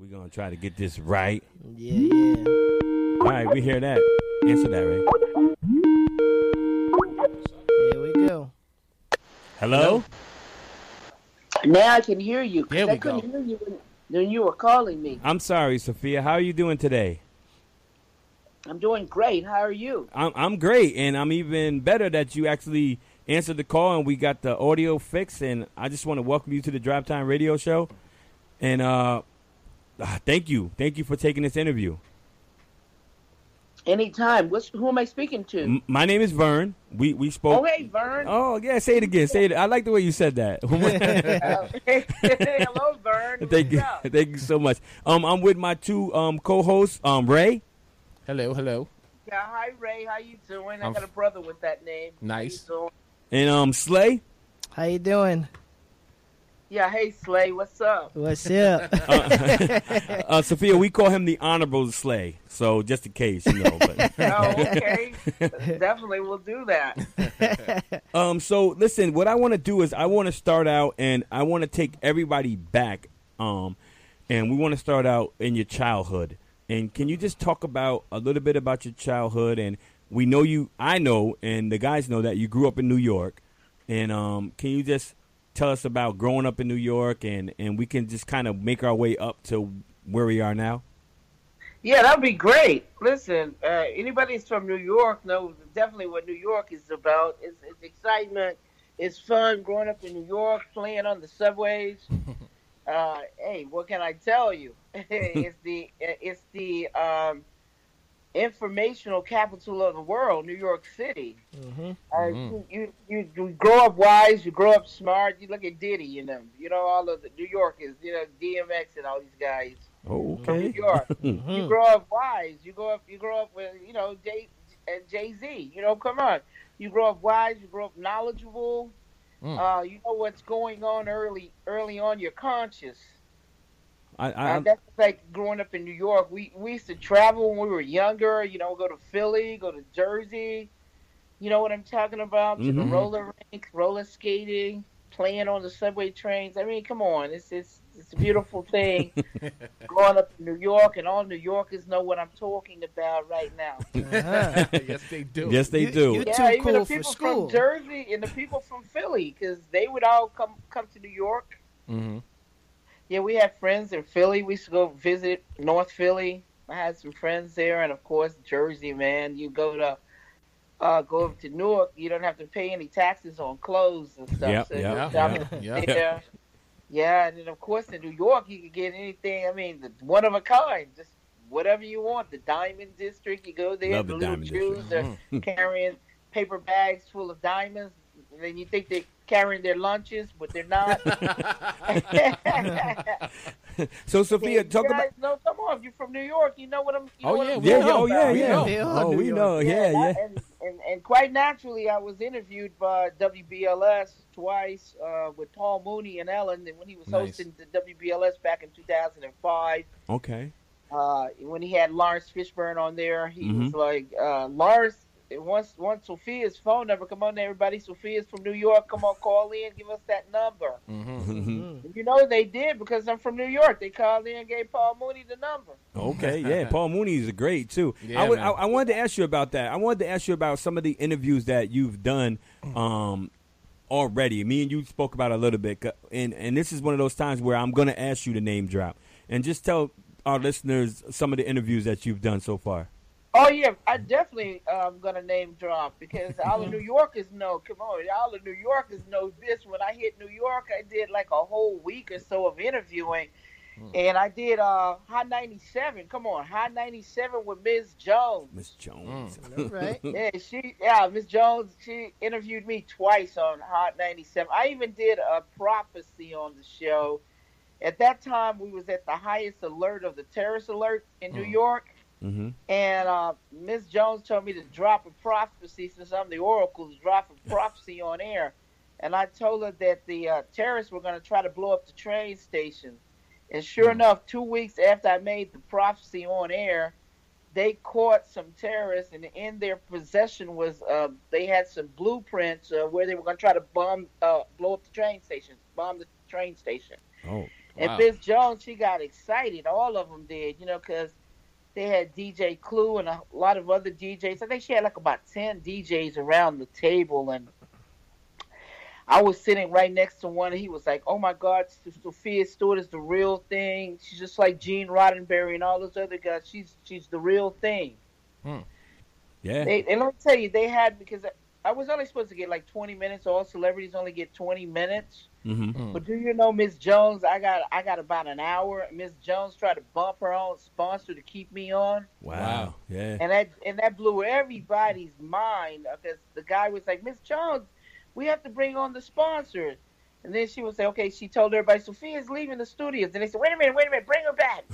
We're going to try to get this right. Yeah. All right, we hear that. Answer that, Ray. Here we go. Hello? Now I can hear you. There we I couldn't go. hear you when you were calling me. I'm sorry, Sophia. How are you doing today? I'm doing great. How are you? I'm great, and I'm even better that you actually answered the call and we got the audio fixed. And I just want to welcome you to the Drive Time Radio Show. And thank you for taking this interview. Anytime. Who am I speaking to? My name is Vern. We spoke. Oh, hey, Vern. Oh, yeah, say it again. Say it. I like the way you said that. Hello, Vern. Thank you. What's up? Thank you so much. I'm with my two co-hosts, Ray. Hello. Yeah, hi, Ray. How you doing? I I'm got a brother with that name. Nice. How you And doing? Slay. How you doing? Yeah, hey, Slay. What's up? What's up? Sophia, we call him the Honorable Slay. So just in case, you know. But. Oh, okay. Definitely we'll do that. So listen, what I want to do is I want to start out and I want to take everybody back. And we want to start out in your childhood. And can you just talk about a little bit about your childhood? And we know I know, and the guys know that you grew up in New York. And can you just tell us about growing up in New York, and we can just kind of make our way up to where we are now? Yeah, that'd be great. Listen, anybody that's from New York knows definitely what New York is about. It's excitement. It's fun growing up in New York, playing on the subways. Hey, what can I tell you? It's the informational capital of the world, New York City. You grow up wise, you grow up smart. You look at Diddy, you know all of the New Yorkers, DMX and all these guys from New York. You grow up wise. You grow up with Jay-Z. Come on. You grow up wise. You grow up knowledgeable. You know what's going on early on. You're conscious. That's like growing up in New York. We used to travel when we were younger. Go to Philly, go to Jersey. You know what I'm talking about? To the roller rink, roller skating, playing on the subway trains. I mean, come on, it's a beautiful thing. Growing up in New York, and all New Yorkers know what I'm talking about right now. Yes, they do. Yes, they do. You're Yeah, too even cool the for people school. from Jersey and the people from Philly, because they would all come to New York. Mm-hmm. Yeah, we had friends in Philly. We used to go visit North Philly. I had some friends there, and of course Jersey, man. You go over to Newark, you don't have to pay any taxes on clothes and stuff. Yep. Yeah, and then of course in New York you could get anything. I mean, one of a kind, just whatever you want. The Diamond District, you go there. Love the the little Diamond Jews are carrying paper bags full of diamonds. And then you think they're carrying their lunches, but they're not. So Sophia, talk about. No, come on. If you're from New York, you know what I'm. Oh, what yeah, I'm we talking know. about. Yeah. We know. Yeah. And quite naturally, I was interviewed by WBLS twice with Paul Mooney and Ellen when he was hosting the WBLS back in 2005. Okay. When he had Lawrence Fishburne on there, he was like, Lawrence, once Sophia's phone number, come on, everybody. Sophia's from New York. Come on, call in, give us that number. You know they did, because I'm from New York. They called in and gave Paul Mooney the number. Okay, yeah, Paul Mooney is great too. Yeah, I wanted to ask you about that. I wanted to ask you about some of the interviews that you've done already. Me and you spoke about it a little bit, and this is one of those times where I'm going to ask you to name drop and just tell our listeners some of the interviews that you've done so far. Oh, yeah, I definitely going to name drop, because all the New Yorkers know. Come on, all the New Yorkers know this. When I hit New York, I did like a whole week or so of interviewing. And I did Hot 97. Come on, Hot 97 with Ms. Jones. Miss Jones. Right. Yeah, Ms. Jones, she interviewed me twice on Hot 97. I even did a prophecy on the show. At that time, we was at the highest alert of the terrorist alert in New York. And Ms. Jones told me to drop a prophecy, since I'm the oracle, to drop a prophecy on air. And I told her that the terrorists were going to try to blow up the train station. And sure enough, 2 weeks after I made the prophecy on air, they caught some terrorists, and in their possession was they had some blueprints where they were going to try to blow up the train station, bomb the train station. Oh. And Wow. Miss Jones, she got excited. All of them did, because they had DJ Clue and a lot of other DJs. I think she had like about 10 DJs around the table, and I was sitting right next to one, and he was like, "Oh my God, Sophia Stewart is the real thing. She's just like Gene Roddenberry and all those other guys. She's the real thing." Yeah. And let me tell you, they had, because I was only supposed to get like 20 minutes. All celebrities only get 20 minutes. Mm-hmm. But do you know, Miss Jones? I got about an hour. Miss Jones tried to bump her own sponsor to keep me on. Wow. Yeah. And that blew everybody's mind, because the guy was like, "Miss Jones, we have to bring on the sponsors." And then she would say, okay, she told everybody, "Sophia's leaving the studios." And they said, wait a minute, bring her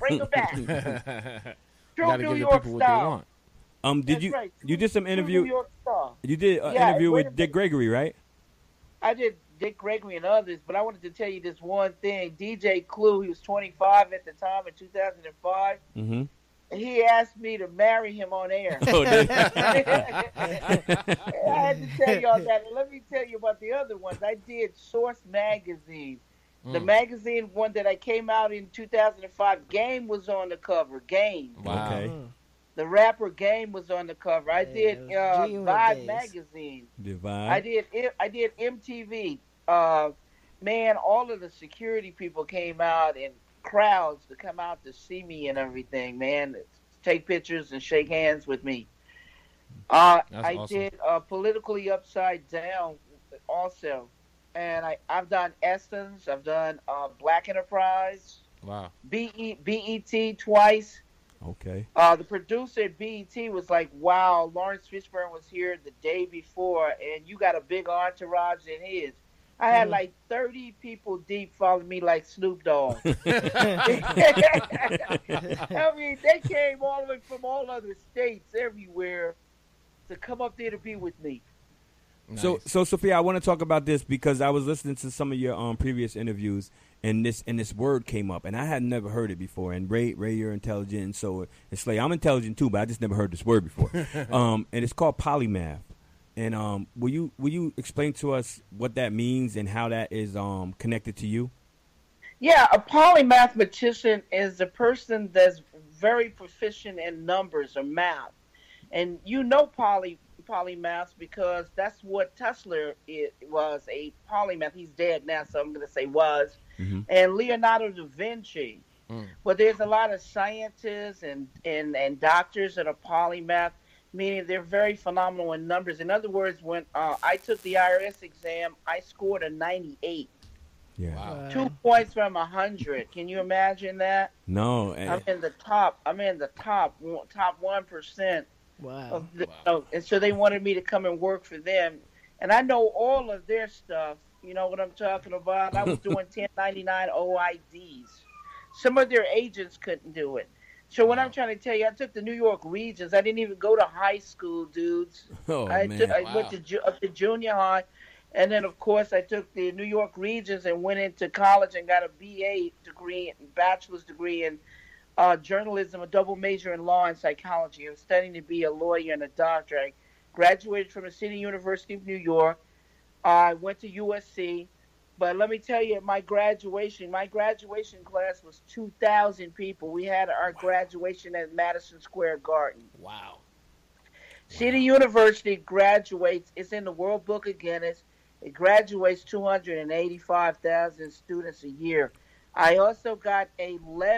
back. True Gotta New give the York people what they style. want. Did That's you right. you did some True interview? New York style. You did an Yeah, interview wait a with Dick minute. Gregory, right? I did Dick Gregory and others, but I wanted to tell you this one thing. DJ Clue, he was 25 at the time in 2005. Mm-hmm. And he asked me to marry him on air. Oh, did I had to tell y'all that. And let me tell you about the other ones. I did Source Magazine. The magazine one that I came out in 2005, Game was on the cover. Game. Wow. Okay. The rapper Game was on the cover. I did G-Unit Vibe days. magazine. Divide. I did MTV. Man, all of the security people came out in crowds to come out to see me and everything, man. Take pictures and shake hands with me. I awesome. did Politically Upside Down also. And I've done Essence. I've done Black Enterprise. Wow. BET twice. Okay. The producer at BET was like, "Wow, Lawrence Fishburne was here the day before, and you got a big entourage in his." I had like 30 people deep following me like Snoop Dogg. I mean, they came all the way from all other states, everywhere, to come up there to be with me. Nice. So Sophia, I want to talk about this because I was listening to some of your previous interviews, and this word came up, and I had never heard it before. And Ray, you're intelligent, and so it's like I'm intelligent too, but I just never heard this word before. And it's called polymath. And will you explain to us what that means and how that is connected to you? Yeah, a polymathematician is a person that's very proficient in numbers or math, and polymaths because that's what Tesla was, a polymath. He's dead now, so I'm going to say was. Mm-hmm. And Leonardo da Vinci. But there's a lot of scientists and doctors that are polymath, meaning they're very phenomenal in numbers. In other words, when I took the IRS exam, I scored a 98. Yeah. Wow. 2 points from 100. Can you imagine that? No. I'm in the top 1%. Wow. And so they wanted me to come and work for them. And I know all of their stuff. You know what I'm talking about? I was doing 1099 OIDs. Some of their agents couldn't do it. So what I'm trying to tell you, I took the New York Regions. I didn't even go to high school, dudes. Oh, I man. went up to junior high. And then, of course, I took the New York Regions and went into college and got a BA degree, bachelor's degree in journalism, a double major in law and psychology. I was studying to be a lawyer and a doctor. I graduated from the City University of New York. I went to USC. But let me tell you, my graduation class was 2,000 people. We had our graduation at Madison Square Garden. Wow. City University graduates, it's in the World Book of Guinness. It graduates 285,000 students a year. I also got a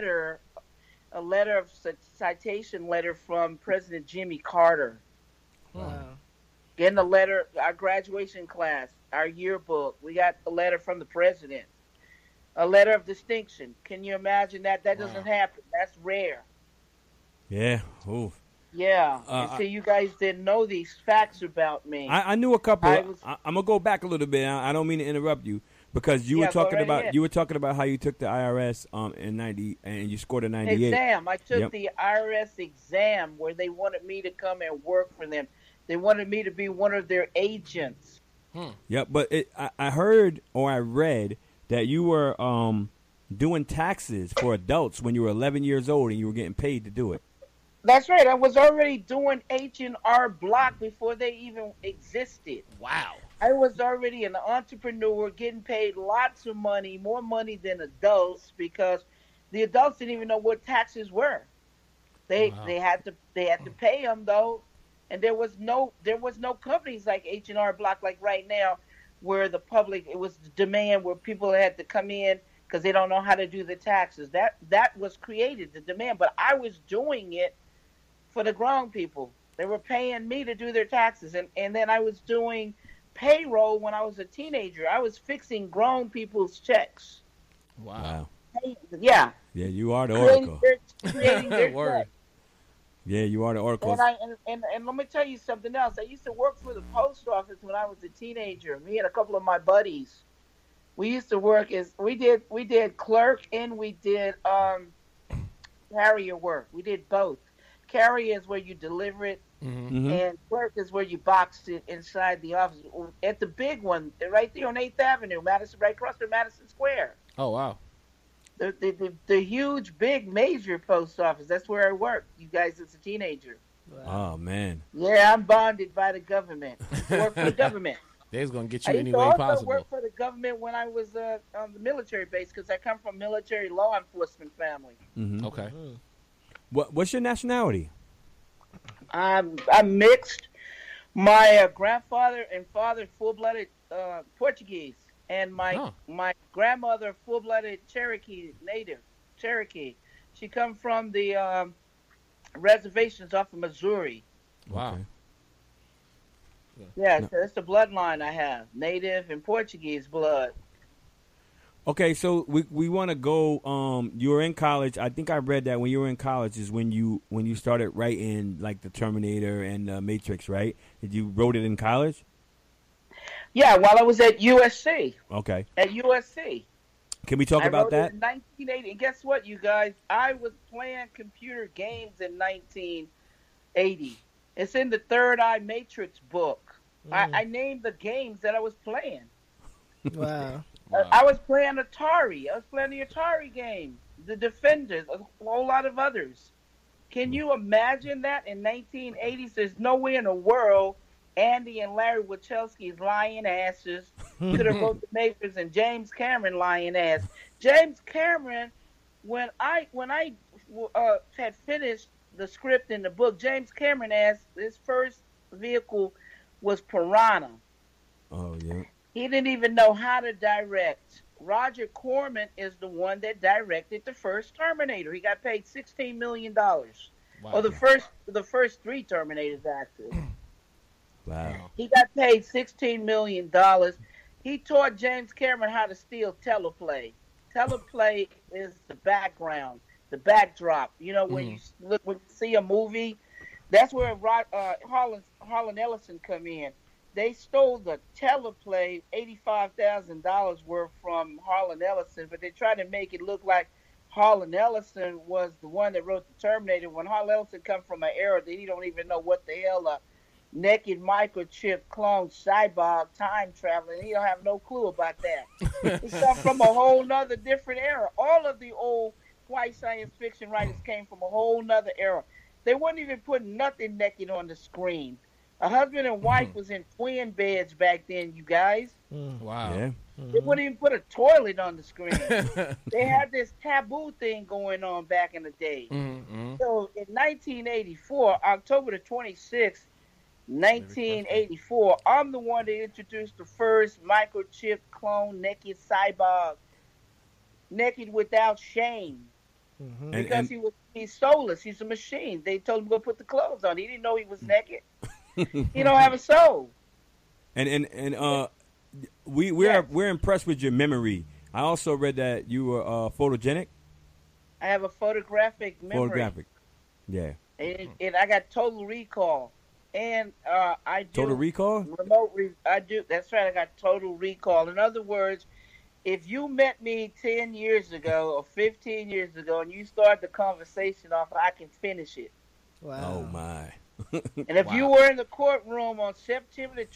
citation letter from President Jimmy Carter. Wow. Getting a letter, our graduation class, our yearbook. We got a letter from the president. A letter of distinction. Can you imagine that? That doesn't happen. That's rare. Yeah. Ooh. Yeah. And see, you guys didn't know these facts about me. I knew a couple. I'm gonna go back a little bit. I don't mean to interrupt you because you were talking about how you took the IRS in 90 and you scored a 98 exam. I took the IRS exam where they wanted me to come and work for them. They wanted me to be one of their agents. Yeah, but I heard or I read that you were doing taxes for adults when you were 11 years old and you were getting paid to do it. That's right. I was already doing H&R Block before they even existed. Wow. I was already an entrepreneur, getting paid lots of money, more money than adults, because the adults didn't even know what taxes were. They had to pay them though, and there was no companies like H&R Block like right now, where the public, it was the demand where people had to come in because they don't know how to do the taxes. That was created, the demand, but I was doing it for the grown people. They were paying me to do their taxes, and then I was doing payroll when I was a teenager. I was fixing grown people's checks. Wow. Yeah. Yeah, you are the oracle. Creating their Word. Yeah, you are the oracle. And let me tell you something else. I used to work for the post office when I was a teenager. Me and a couple of my buddies, we used to work we did clerk and we did carrier work. We did both. Carrier is where you deliver it, and clerk is where you box it inside the office. At the big one, right there on 8th Avenue, Madison, right across from Madison Square. Oh, wow. The huge, big, major post office. That's where I worked, you guys, as a teenager. Wow. Oh, man. Yeah, I'm bonded by the government. I work for the government. They're going to get you I any way also possible. worked for the government when I was on the military base, because I come from military law enforcement family. Mm-hmm. Okay. What's your nationality? I'm mixed. My grandfather and father full-blooded Portuguese, and my grandmother full-blooded native Cherokee. She come from the reservations off of Missouri. Wow. Okay. Yeah, so that's the bloodline I have, native and Portuguese blood. Okay, so we want to go. You were in college. I think I read that when you were in college is when you started writing like the Terminator and Matrix, right? Did you wrote it in college? Yeah, while I was at USC. Okay. At USC. Can we talk about that? In 1980. And guess what, you guys? I was playing computer games in 1980. It's in the Third Eye Matrix book. I named the games that I was playing. Wow. I was playing Atari. I was playing the Atari game, The Defenders, a whole lot of others. Can you imagine that in 1980s? There's nowhere in the world Andy and Larry Wachowski's lying asses could have wrote the Matrix, and James Cameron lying ass. James Cameron, when I had finished the script in the book, James Cameron asked his first vehicle was Piranha. Oh yeah. He didn't even know how to direct. Roger Corman is the one that directed the first Terminator. He got paid $16 million. Wow. Or the first three Terminators, actually. Wow. He got paid $16 million. He taught James Cameron how to steal teleplay. Teleplay is the background, the backdrop. You know, when you see a movie, that's where Harlan Ellison come in. They stole the teleplay, $85,000 worth from Harlan Ellison, but they tried to make it look like Harlan Ellison was the one that wrote the Terminator. When Harlan Ellison come from an era that he don't even know what the hell a naked microchip clone cyborg time traveling. He don't have no clue about that. He come from a whole nother different era. All of the old white science fiction writers came from a whole nother era. They wouldn't even put nothing naked on the screen. A husband and wife was in twin beds back then, you guys. Wow. Yeah. They wouldn't even put a toilet on the screen. They had this taboo thing going on back in the day. So in 1984, October the 26th, 1984, I'm the one that introduced the first microchip clone naked cyborg, naked without shame. Because he's soulless. He's a machine. They told him to go put the clothes on. He didn't know he was naked. He don't have a soul. We're impressed with your memory. I also read that you were photogenic. I have a photographic memory. Photographic, yeah. And I got total recall. And I do total recall. I do. That's right. I got total recall. In other words, if you met me 10 years ago or 15 years ago, and you start the conversation off, I can finish it. Wow. Oh my. And if you were in the courtroom on September the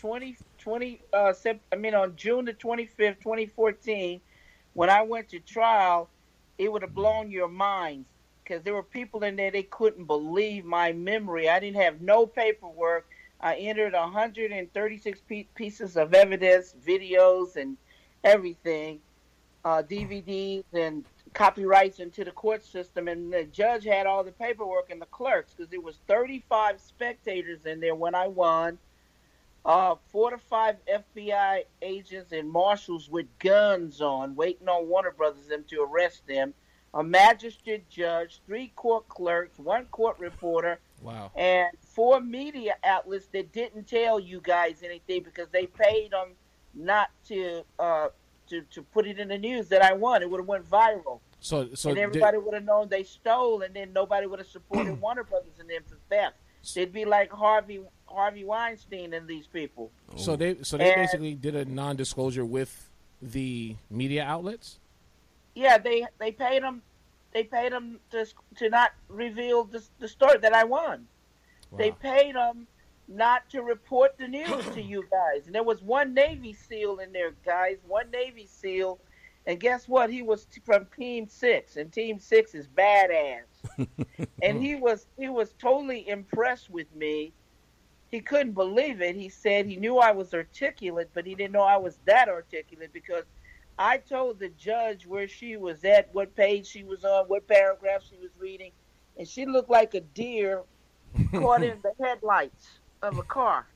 on June the 25th, 2014, when I went to trial, it would have blown your minds, because there were people in there, they couldn't believe my memory. I didn't have no paperwork. I entered 136 pieces of evidence, videos, and everything, DVDs and copyrights into the court system. And the judge had all the paperwork and the clerks because there was 35 spectators in there when I won. 4 to 5 FBI agents and marshals with guns on, waiting on Warner Brothers them to arrest them. A magistrate judge, 3 court clerks, 1 court reporter, wow, and 4 media outlets that didn't tell you guys anything because they paid them not to put it in the news that I won. It would have went viral. So and everybody would have known they stole, and then nobody would have supported Warner Brothers and them for theft. They'd be like Harvey Weinstein and these people. So they basically did a non-disclosure with the media outlets. Yeah, they paid them. They paid them to not reveal the story that I won. Wow. They paid them not to report the news to you guys. And there was 1 Navy SEAL in there, guys. 1 Navy SEAL, and guess what? He was from Team 6, and Team 6 is badass. And he was totally impressed with me. He couldn't believe it. He said he knew I was articulate, but he didn't know I was that articulate because I told the judge where she was at, what page she was on, what paragraph she was reading, and she looked like a deer caught in the headlights of a car.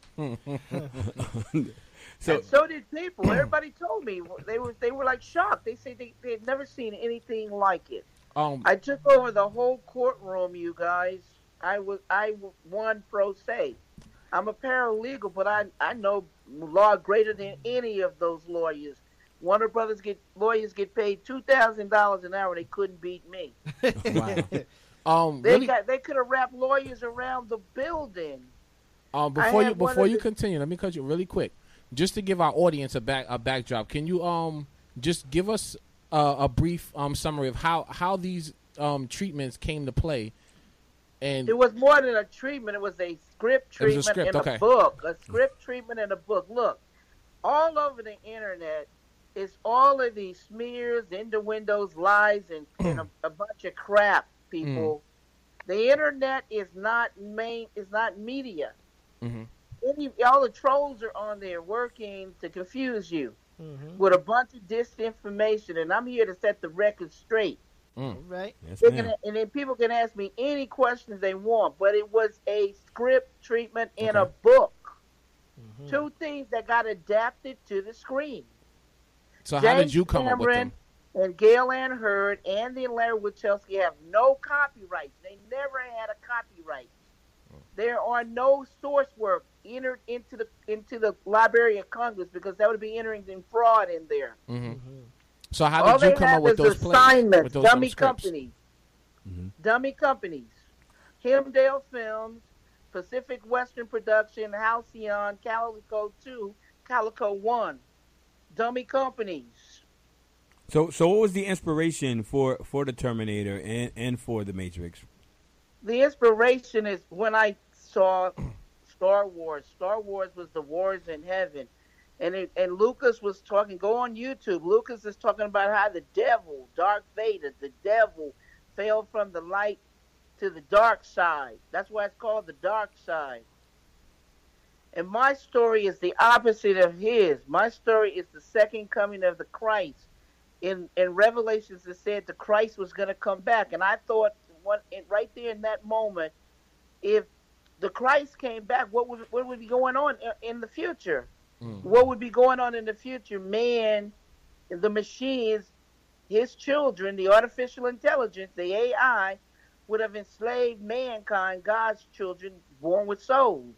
So did people. Everybody told me they were like shocked. They said they had never seen anything like it. I took over the whole courtroom, you guys. I won pro se. I'm a paralegal, but I know law greater than any of those lawyers. Warner Brothers lawyers get paid $2,000 an hour. They couldn't beat me. Wow. They could have wrapped lawyers around the building. Before you continue, let me cut you really quick, just to give our audience a backdrop. Can you just give us a brief summary of how these treatments came to play? And it was more than a treatment; it was a script treatment and a book. A script treatment and a book. Look, all over the internet is all of these smears, innuendos, lies, and a bunch of crap. People, the internet is not media. Mm-hmm. All the trolls are on there working to confuse you with a bunch of disinformation, and I'm here to set the record straight. Right. Yes, and then people can ask me any questions they want, but it was a script treatment in a book. 2 things that got adapted to the screen. So how did you come up with them? And Gail Ann Hurd and the Larry Wachowski have no copyrights. They never had a copyright. There are no source work entered into the Library of Congress because that would be entering in fraud in there. So how did you come up with those assignments? Dummy companies. Dummy companies. Hemdale Films, Pacific Western Production, Halcyon, Calico 2, Calico 1. Dummy companies. So what was the inspiration for the Terminator and for the Matrix? The inspiration is when I saw Star Wars. Star Wars was the wars in heaven. And Lucas was talking, go on YouTube. Lucas is talking about how the devil, Darth Vader, the devil, fell from the light to the dark side. That's why it's called the dark side. And my story is the opposite of his. My story is the second coming of the Christ. In Revelations, it said the Christ was going to come back. And I thought, right there in that moment, if the Christ came back, what would be going on in the future? What would be going on in the future? Man, the machines, his children, the artificial intelligence, the AI, would have enslaved mankind, God's children, born with souls.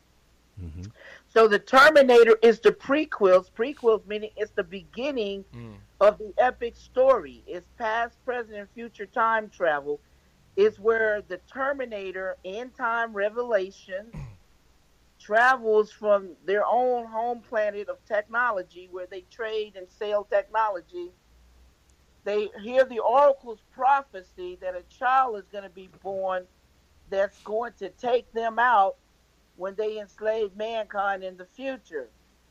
So the Terminator is the prequels. Prequels meaning it's the beginning of the epic story. It's past, present, and future time travel. It's where the Terminator, end time revelation, travels from their own home planet of technology where they trade and sell technology. They hear the oracle's prophecy that a child is going to be born that's going to take them out when they enslave mankind in the future.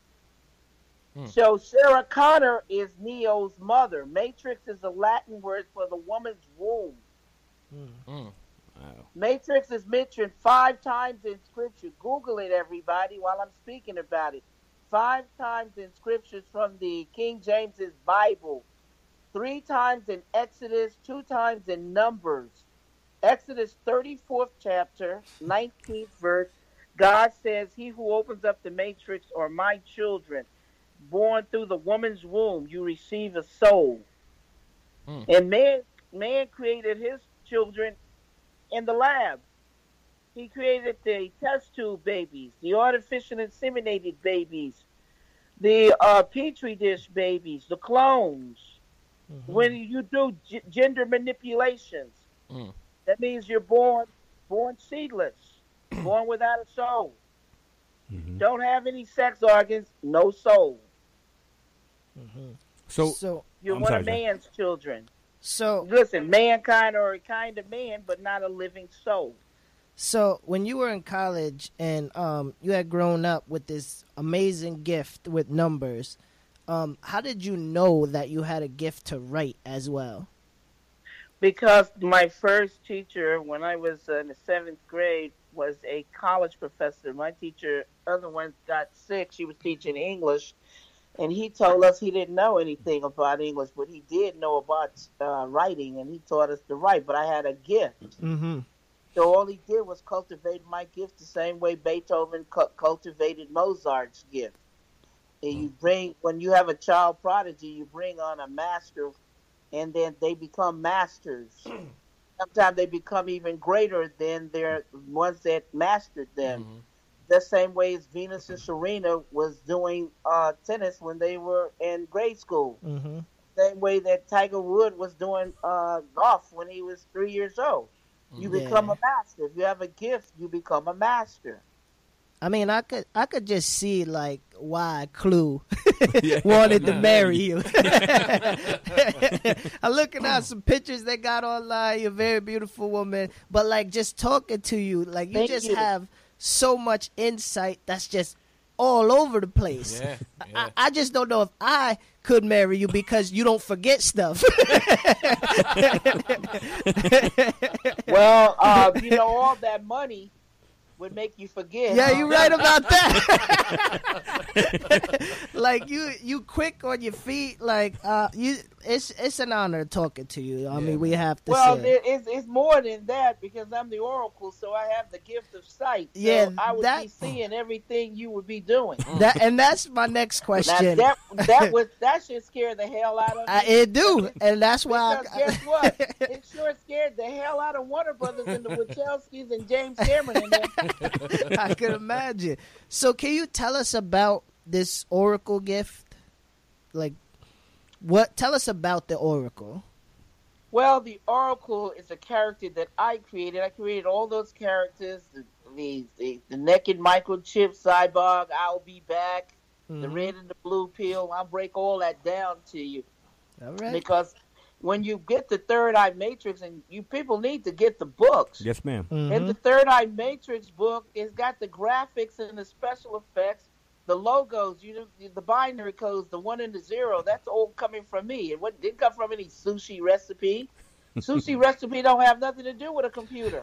So Sarah Connor is Neo's mother. Matrix is a Latin word for the woman's womb. Wow. Matrix is mentioned 5 times in Scripture. Google it, everybody, while I'm speaking about it. 5 times in Scriptures from the King James's Bible. 3 times in Exodus, 2 times in Numbers. Exodus 34th chapter, 19th verse. God says, he who opens up the matrix are my children. Born through the woman's womb, you receive a soul. And man created his children in the lab. He created the test tube babies, the artificial inseminated babies, the petri dish babies, the clones. When you do gender manipulations, that means you're born seedless, born without a soul. Don't have any sex organs, no soul. So you're one of man's children. So listen, mankind are a kind of man, but not a living soul. So when you were in college and you had grown up with this amazing gift with numbers, how did you know that you had a gift to write as well? Because my first teacher, when I was in the 7th grade, was a college professor. My teacher, other one got sick. She was teaching English. And he told us he didn't know anything about English, but he did know about writing, and he taught us to write. But I had a gift. So all he did was cultivate my gift the same way Beethoven cultivated Mozart's gift. And when you have a child prodigy, you bring on a master, and then they become masters. Sometimes they become even greater than their ones that mastered them. The same way as Venus and Serena was doing tennis when they were in grade school. Same way that Tiger Woods was doing golf when he was 3 years old. You become a master. If you have a gift, you become a master. I mean, I could just see like why Clue wanted to marry you. I'm looking at some pictures they got online. You're a very beautiful woman, but like just talking to you, like you just have so much insight that's just all over the place. I just don't know if I could marry you because you don't forget stuff. Well, all that money would make you forget. Yeah, you're right about that. Like you quick on your feet. Like it's an honor talking to you. I mean, we have to. Well, say. it's more than that because I'm the oracle, so I have the gift of sight. So yeah, I would be seeing everything you would be doing. That's my next question. Now, that should scare the hell out of me. It do, and that's why. Guess what? It sure scared the hell out of Warner Brothers and the Wachowskis and James Cameron and them. I could imagine. So can you tell us about this Oracle gift? Like, tell us about the Oracle. Well, the Oracle is a character that I created. I created all those characters, the naked microchip, Cyborg, I'll be back, the red and the blue pill. I'll break all that down to you. All right. Because when you get the Third Eye Matrix, and you people need to get the books. Yes, ma'am. In the Third Eye Matrix book, it's got the graphics and the special effects, the logos, the binary codes, the 1 and the 0. That's all coming from me. It didn't come from any sushi recipe. Sushi recipe don't have nothing to do with a computer.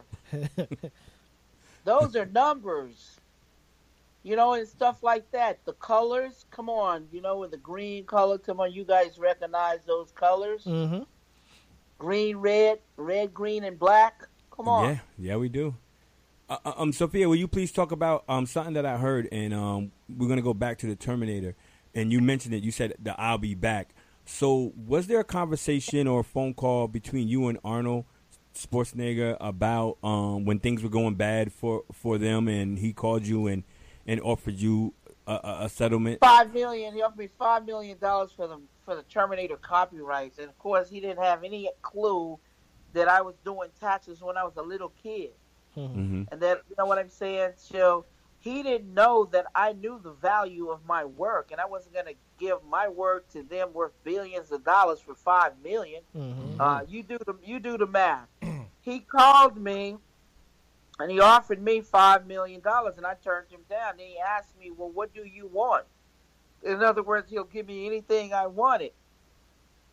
Those are numbers. And stuff like that. The colors, come on, with the green color, come on, you guys recognize those colors? Green, red, green, and black. Come on. Yeah, we do. Sophia, will you please talk about something that I heard, and we're gonna go back to the Terminator, and you mentioned it. You said the "I'll be back." So, was there a conversation or a phone call between you and Arnold Schwarzenegger about when things were going bad for them, and he called you and offered you a settlement? $5 million. He offered me $5 million for the Terminator copyrights, and of course, he didn't have any clue that I was doing taxes when I was a little kid. And that, you know what I'm saying? So he didn't know that I knew the value of my work, and I wasn't going to give my work to them worth billions of dollars for $5 million. You do the math. He called me, and he offered me $5 million, and I turned him down. And he asked me, well, what do you want? In other words, he'll give me anything I wanted.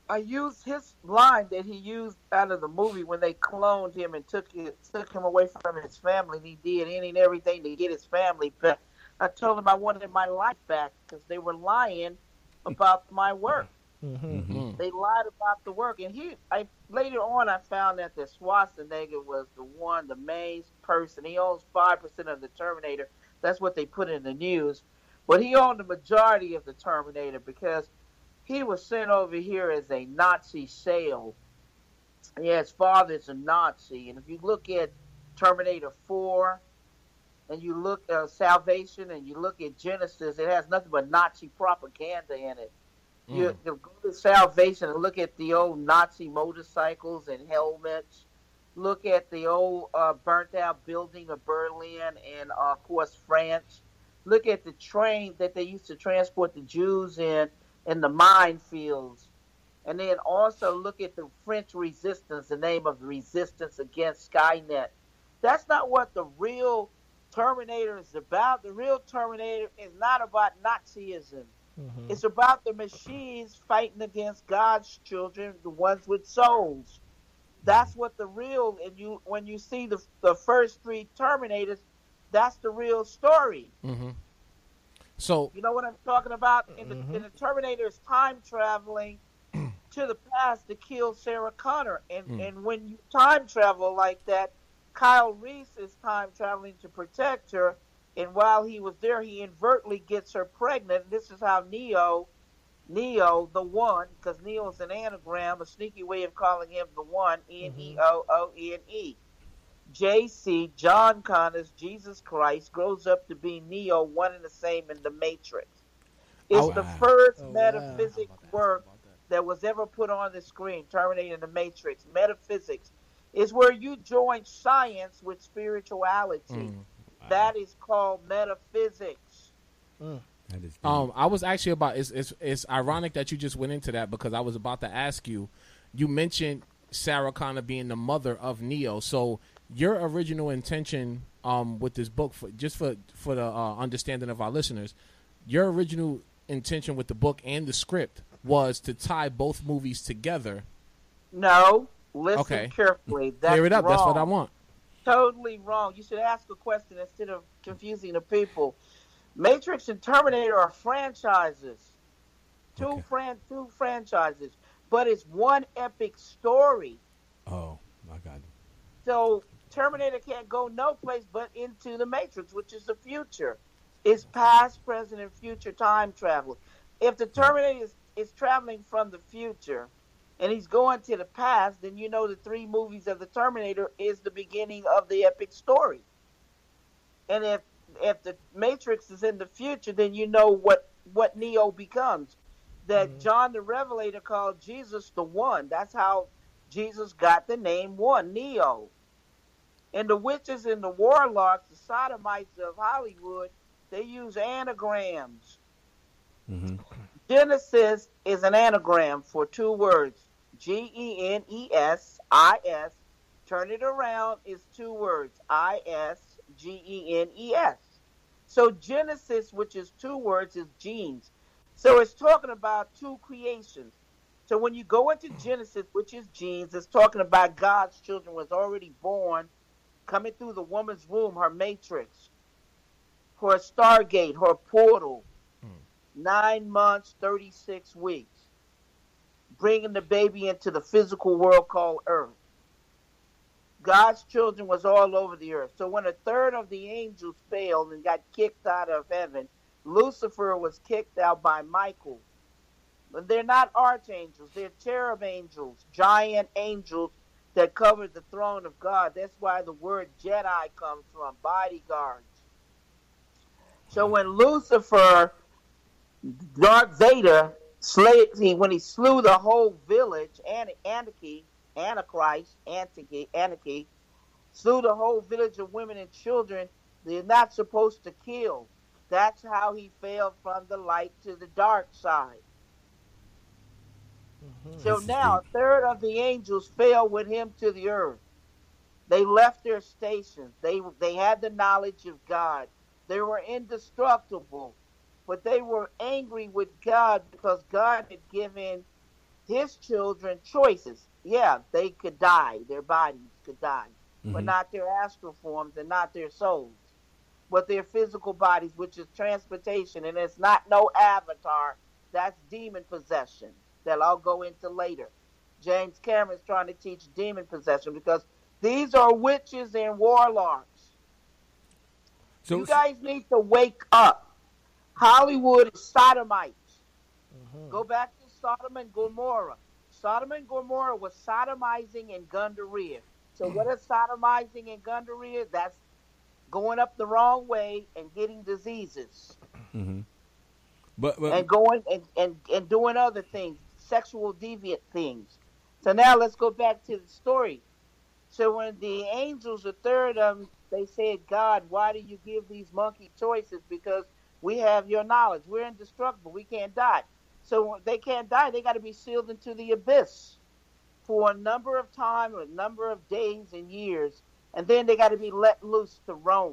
I used his line that he used out of the movie when they cloned him and took him away from his family. And he did any and everything to get his family back. I told him I wanted my life back because they were lying about my work. Mm-hmm. They lied about the work, and later on I found that Schwarzenegger was the main person. He owns 5% of the Terminator. That's what they put in the news, but he owned the majority of the Terminator because he was sent over here as a Nazi sale. Yeah, his father's a Nazi, and if you look at Terminator 4, and you look at Salvation, and you look at Genesis, it has nothing but Nazi propaganda in it. You go to Salvation and look at the old Nazi motorcycles and helmets. Look at the old burnt-out building of Berlin and, of course, France. Look at the train that they used to transport the Jews in the minefields. And then also look at the French resistance, the name of the resistance against Skynet. That's not what the real Terminator is about. The real Terminator is not about Nazism. Mm-hmm. It's about the machines fighting against God's children, the ones with souls. That's what the real, and when you see the first 3 Terminators, that's the real story. Mm-hmm. So you know what I'm talking about? In the Terminator's time traveling to the past to kill Sarah Connor, and when you time travel like that, Kyle Reese is time traveling to protect her. And while he was there, he inadvertently gets her pregnant. This is how Neo, the One, because Neo is an anagram, a sneaky way of calling him the One, Neoone. JC, John Connors, Jesus Christ, grows up to be Neo, one and the same in the Matrix. It's the first metaphysics work that was ever put on the screen, Terminator the Matrix. Metaphysics is where you join science with spirituality. That is called metaphysics. I was actually about. It's ironic that you just went into that because I was about to ask you. You mentioned Sarah Connor being the mother of Neo. So your original intention with this book, for the understanding of our listeners, your original intention with the book and the script was to tie both movies together. No, listen carefully. That's clear it up. Wrong. That's what I want. Totally wrong. You should ask a question instead of confusing the people. Matrix and Terminator are franchises. Two franchises. But it's one epic story. Oh, my God. So Terminator can't go no place but into the Matrix, which is the future. It's past, present, and future time travel. If the Terminator is traveling from the future and he's going to the past, then you know the 3 movies of the Terminator is the beginning of the epic story. And if the Matrix is in the future, then you know what Neo becomes. That John the Revelator called Jesus the One. That's how Jesus got the name One, Neo. And the witches and the warlocks, the sodomites of Hollywood, they use anagrams. Mm-hmm. Genesis is an anagram for 2 words. Genesis. Turn it around is 2 words. Isgenes. So Genesis, which is 2 words, is genes. So it's talking about 2 creations. So when you go into Genesis, which is genes, it's talking about God's children was already born, coming through the woman's womb, her matrix, her stargate, her portal, 9 months, 36 weeks. Bringing the baby into the physical world called Earth. God's children was all over the earth. So when 1/3 of the angels failed and got kicked out of heaven, Lucifer was kicked out by Michael. But they're not archangels. They're cherub angels, giant angels that covered the throne of God. That's why the word Jedi comes from, bodyguards. So when Lucifer, Darth Vader, when he slew the whole village, Anarchy, slew the whole village of women and children they're not supposed to kill. That's how he fell from the light to the dark side. Mm-hmm. So now 1/3 of the angels fell with him to the earth. They left their stations. They had the knowledge of God. They were indestructible. But they were angry with God because God had given his children choices. Yeah, they could die. Their bodies could die, but not their astral forms and not their souls, but their physical bodies, which is transportation, and it's not no avatar. That's demon possession that I'll go into later. James Cameron's trying to teach demon possession because these are witches and warlocks. So you guys need to wake up. Hollywood is sodomites. Go back to Sodom and Gomorrah. Sodom and Gomorrah was sodomizing in Gundaria. So what is sodomizing in Gundaria? That's going up the wrong way and getting diseases. But and going and doing other things, sexual deviant things. So now let's go back to the story. So when the angels, the third of them, they said, God, why do you give these monkey choices? Because we have your knowledge. We're indestructible. We can't die. So when they can't die, they got to be sealed into the abyss for a number of time, or a number of days and years. And then they got to be let loose to roam.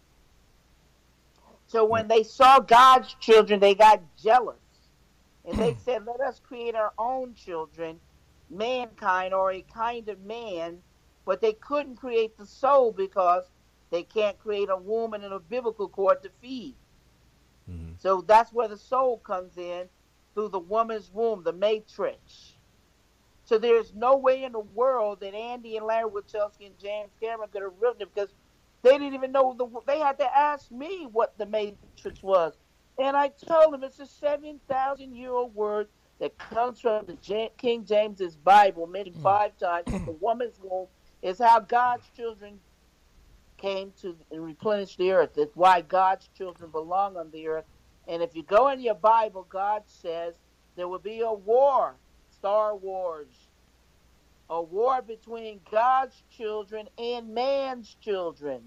So when they saw God's children, they got jealous. And they said, let us create our own children, mankind, or a kind of man. But they couldn't create the soul because they can't create a woman in a biblical cord to feed. So that's where the soul comes in, through the woman's womb, the matrix. So there's no way in the world that Andy and Larry Wachowski and James Cameron could have written it, because they didn't even know. They had to ask me what the matrix was. And I told them it's a 7,000-year-old word that comes from the King James's Bible, mentioned 5 times. The woman's womb is how God's children came to replenish the earth. It's why God's children belong on the earth. And if you go in your Bible, God says there will be a war, Star Wars, a war between God's children and man's children.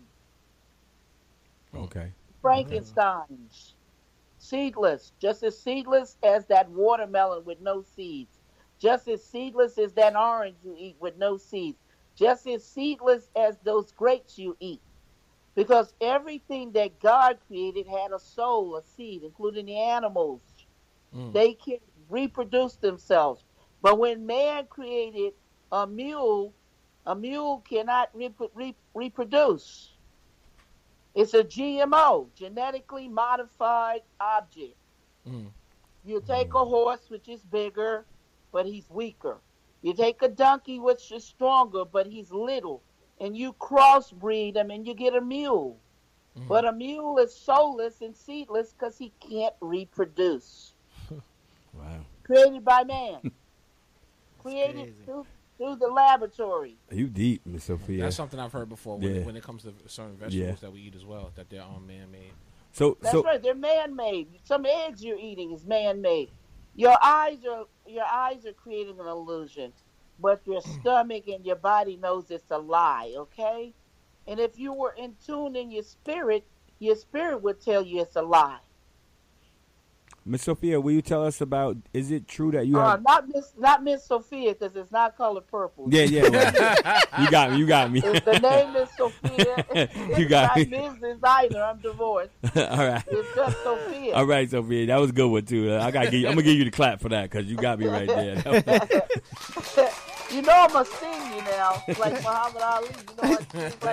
Okay. Frankenstein's. Seedless. Just as seedless as that watermelon with no seeds. Just as seedless as that orange you eat with no seeds. Just as seedless as those grapes you eat. Because everything that God created had a soul, a seed, including the animals. They can reproduce themselves. But when man created a mule cannot reproduce. It's a GMO, genetically modified object. You take a horse, which is bigger, but he's weaker. You take a donkey, which is stronger, but he's little. And you crossbreed him and you get a mule. But a mule is soulless and seedless because he can't reproduce. Wow. Created by man. Created through the laboratory. You deep, Miss Sophia. That's something I've heard before when it comes to certain vegetables that we eat as well, that they're man-made. That's right. They're man-made. Some eggs you're eating is man-made. Your eyes are creating an illusion. But your stomach and your body knows it's a lie, okay? And if you were in tune in your spirit would tell you it's a lie. Miss Sophia, will you tell us about, is it true that you have... Not Miss Sophia, because it's not color purple. Yeah. Right. You got me. If the name is Sophia, you got it's not business either. I'm divorced. All right. It's just Sophia. All right, Sophia. That was a good one, too. I'm going to give you the clap for that, because you got me right there. You know I'm going to sting you now, like Muhammad Ali. You know I sting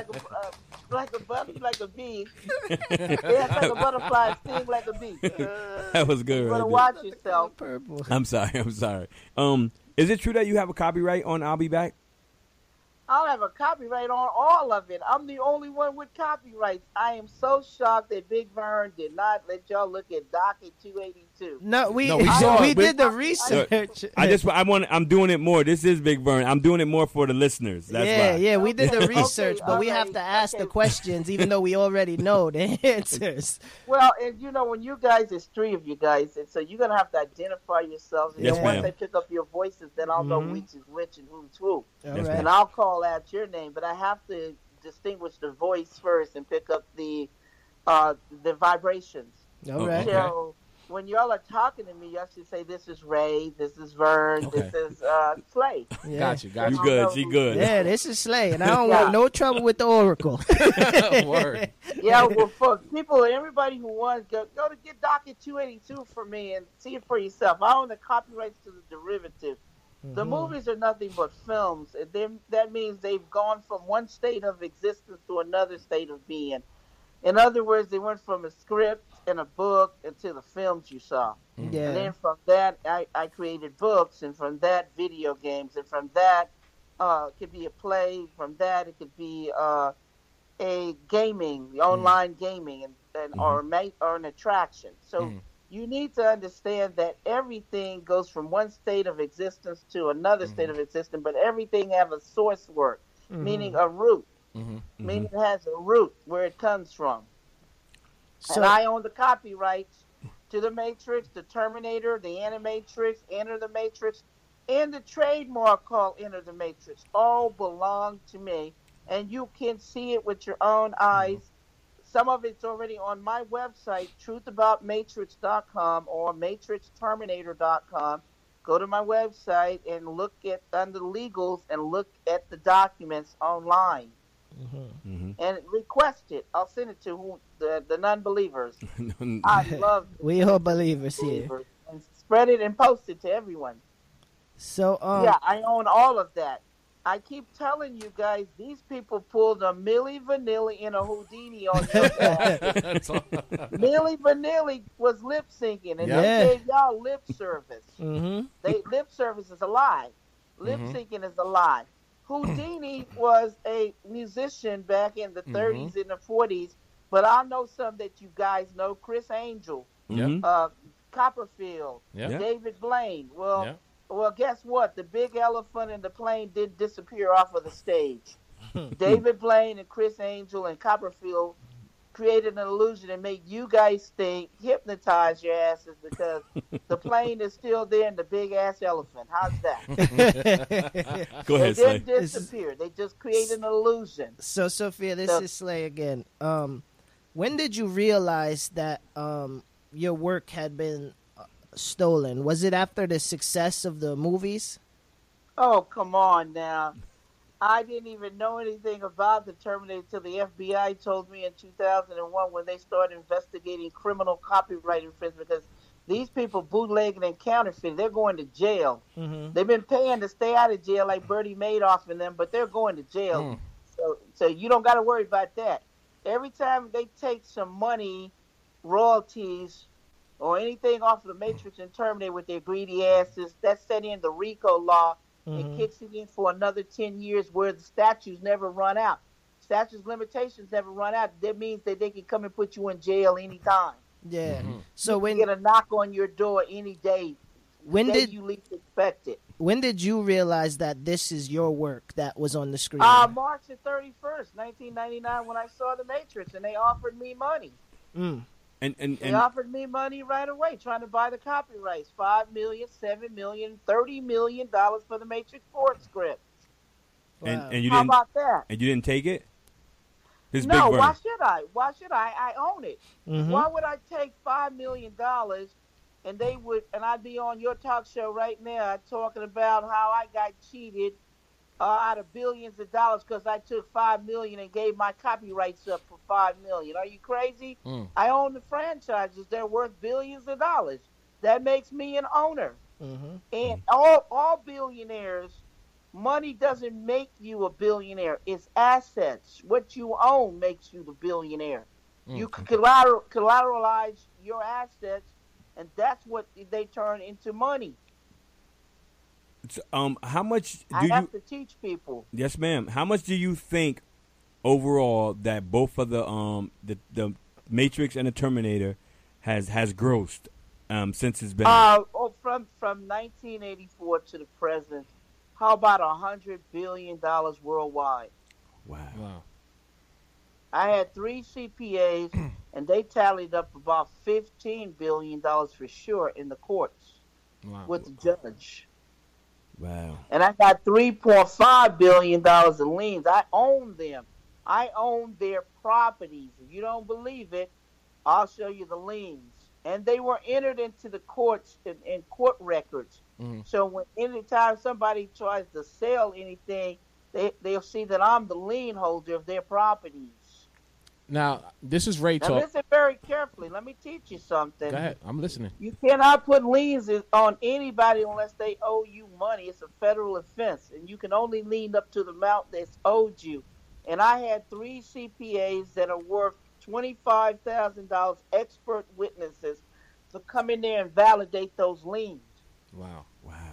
like a bee. Yeah, like a butterfly, sting like a bee. That was good. You better watch yourself. I'm sorry. Is it true that you have a copyright on I'll Be Back? I'll have a copyright on all of it. I'm the only one with copyrights. I am so shocked that Big Vern did not let y'all look at Docket 282. No, we did the research. I'm doing it more. This is Big Vern. I'm doing it more for the listeners. That's why. Yeah, we did the research, but we have to ask the questions, even though we already know the answers. Well, and when you guys, there's 3 of you guys, and so you're gonna have to identify yourselves. And then once they pick up your voices, then I'll know which is which and who's who. Yes, and I'll call out your name, but I have to distinguish the voice first and pick up the vibrations. All right. So when y'all are talking to me, y'all should say, "This is Ray. This is Vern. This is Slay." Yeah. Got you. You good? She good. Yeah, this is Slay, and I don't want no trouble with the Oracle. Word. Yeah, well, for people, everybody who wants, go to get Docket 282 for me and see it for yourself. I own the copyrights to the derivative. The movies are nothing but films. That means they've gone from one state of existence to another state of being. In other words, they went from a script and a book into the films you saw. Yeah. And then from that, I created books, and from that, video games, and from that, it could be a play. From that, it could be a gaming, online gaming, or an attraction. So you need to understand that everything goes from one state of existence to another state of existence, but everything have a source work, meaning a root. Meaning it has a root where it comes from. So, and I own the copyrights to the Matrix, the Terminator, the Animatrix, Enter the Matrix, and the trademark called Enter the Matrix. All belong to me, and you can see it with your own eyes. Some of it's already on my website, truthaboutmatrix.com or matrixterminator.com. Go to my website and look at under legals and look at the documents online. And request it. I'll send it to the non-believers. I love it. We all believers here. And spread it and post it to everyone. So yeah, I own all of that. I keep telling you guys, these people pulled a Milli Vanilli and a Houdini on your back. Milli Vanilli was lip syncing, and they gave y'all lip service. Lip service is a lie. Lip syncing is a lie. Houdini was a musician back in the 30s and the 40s, but I know some that you guys know. Chris Angel, Copperfield, David Blaine. Well, guess what? The big elephant in the plane did disappear off of the stage. David Blaine and Chris Angel and Copperfield created an illusion and made you guys think, hypnotize your asses, because the plane is still there and the big ass elephant. How's that? Go ahead, Slay. They didn't disappear. They just created an illusion. So, Sophia, this is Slay again. When did you realize that your work had been stolen? Was it after the success of the movies? Oh, come on now. I didn't even know anything about the Terminator till the FBI told me in 2001 when they started investigating criminal copyright infringement, because these people bootlegging and counterfeiting, they're going to jail. They've been paying to stay out of jail like Bernie Madoff and them, but they're going to jail. So you don't got to worry about that. Every time they take some money, royalties, or anything off of the Matrix and Terminator with their greedy asses, that's set in the RICO law. It kicks it in for another 10 years where the statutes never run out. Statutes limitations never run out. That means that they can come and put you in jail anytime. Yeah. So when you get a knock on your door any day, did you least expect it? When did you realize that this is your work that was on the screen? March the 31st, 1999, when I saw The Matrix, and they offered me money. And they offered me money right away, trying to buy the copyrights. $5 million, $7 million, $30 million for the Matrix 4 script. Wow. And you How didn't, about that? And you didn't take it? No, why should I? Why should I? I own it. Why would I take $5 million and I'd be on your talk show right now talking about how I got cheated out of billions of dollars because I took $5 million and gave my copyrights up for $5 million. Are you crazy? I own the franchises. They're worth billions of dollars. That makes me an owner. And all billionaires, money doesn't make you a billionaire. It's assets. What you own makes you the billionaire. You collateralize your assets, and that's what they turn into money. How much do I have to teach people? Yes, ma'am. How much do you think overall that both of the Matrix and the Terminator has grossed since it's been from 1984 to the present? How about $100 billion worldwide? Wow. I had 3 CPAs, and they tallied up about $15 billion for sure in the courts with the judge. Wow. And I got $3.5 billion in liens. I own them. I own their properties. If you don't believe it, I'll show you the liens. And they were entered into the courts in court records. So when anytime somebody tries to sell anything, they'll see that I'm the lien holder of their properties. Now, this is Ray Now talk. listen very carefully. Let me teach you something. Go ahead. I'm listening. You cannot put liens on anybody unless they owe you money. It's a federal offense, and you can only lien up to the amount that's owed you. And I had 3 CPAs that are worth $25,000, expert witnesses, to come in there and validate those liens. Wow.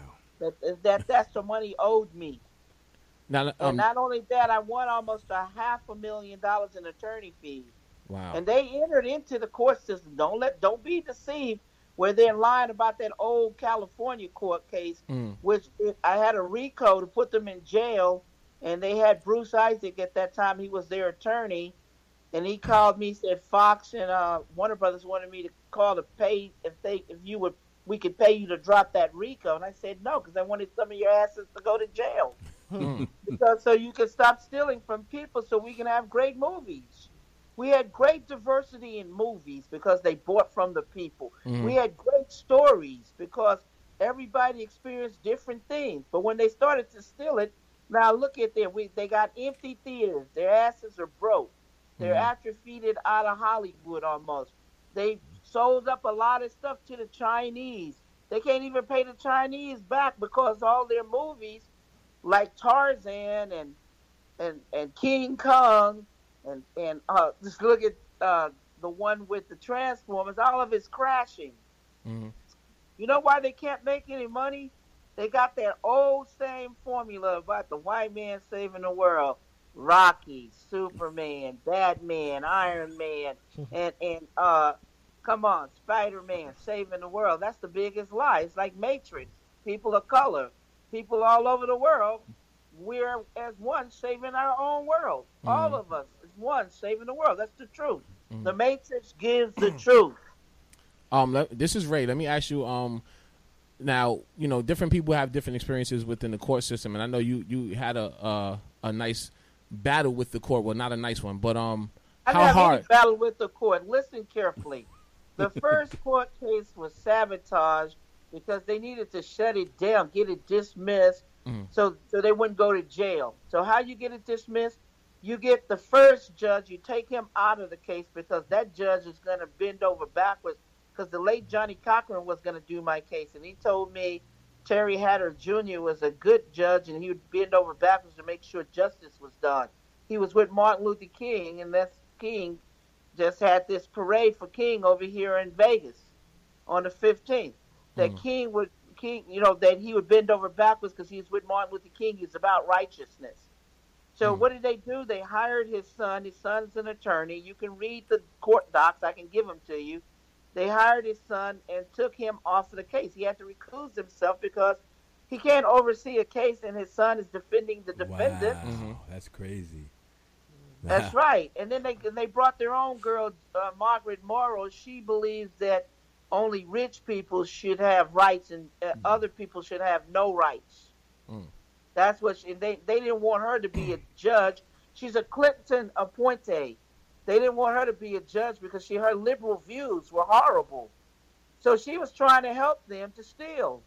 That's the money owed me. Now, and not only that, I won almost $500,000 in attorney fees. Wow. And they entered into the court system. Don't be deceived where they're lying about that old California court case, which I had a RICO to put them in jail, and they had Bruce Isaac at that time. He was their attorney, and he called me, said Fox and Warner Brothers wanted me to call to pay we could pay you to drop that RICO. And I said no, because I wanted some of your asses to go to jail. Because so you can stop stealing from people so we can have great movies. We had great diversity in movies because they bought from the people. We had great stories because everybody experienced different things. But when they started to steal it, now look at them. They got empty theaters. Their asses are broke. They're atrophied out of Hollywood almost. They sold up a lot of stuff to the Chinese. They can't even pay the Chinese back because all their movies, like Tarzan and King Kong, and just look at the one with the Transformers, all of it's crashing. You know why they can't make any money? They got that old same formula about the white man saving the world. Rocky, Superman, Batman, Iron Man, and come on, Spider-Man saving the world. That's the biggest lie. It's like Matrix. People of color, people all over the world, we're as one saving our own world. All of us is one saving the world. That's the truth. The Matrix gives the truth. This is Ray. Let me ask you. Now, different people have different experiences within the court system, and I know you had a nice battle with the court. Well, not a nice one, but I how didn't hard? Have any battle with the court. Listen carefully. The first court case was sabotage because they needed to shut it down, get it dismissed, so they wouldn't go to jail. So how you get it dismissed? You get the first judge, you take him out of the case because that judge is going to bend over backwards, because the late Johnny Cochran was going to do my case, and he told me Terry Hatter Jr. was a good judge, and he would bend over backwards to make sure justice was done. He was with Martin Luther King, and that's King just had this parade for King over here in Vegas on the 15th. That King, that he would bend over backwards because he was with Martin Luther King. He was about righteousness. So what did they do? They hired his son. His son's an attorney. You can read the court docs. I can give them to you. They hired his son and took him off of the case. He had to recuse himself because he can't oversee a case and his son is defending the defendant. Wow, that's crazy. That's right. And then they brought their own girl, Margaret Morrow. She believes that only rich people should have rights and other people should have no rights. That's what they didn't want her to be a judge. She's a Clinton appointee. They didn't want her to be a judge because her liberal views were horrible. So she was trying to help them to steal.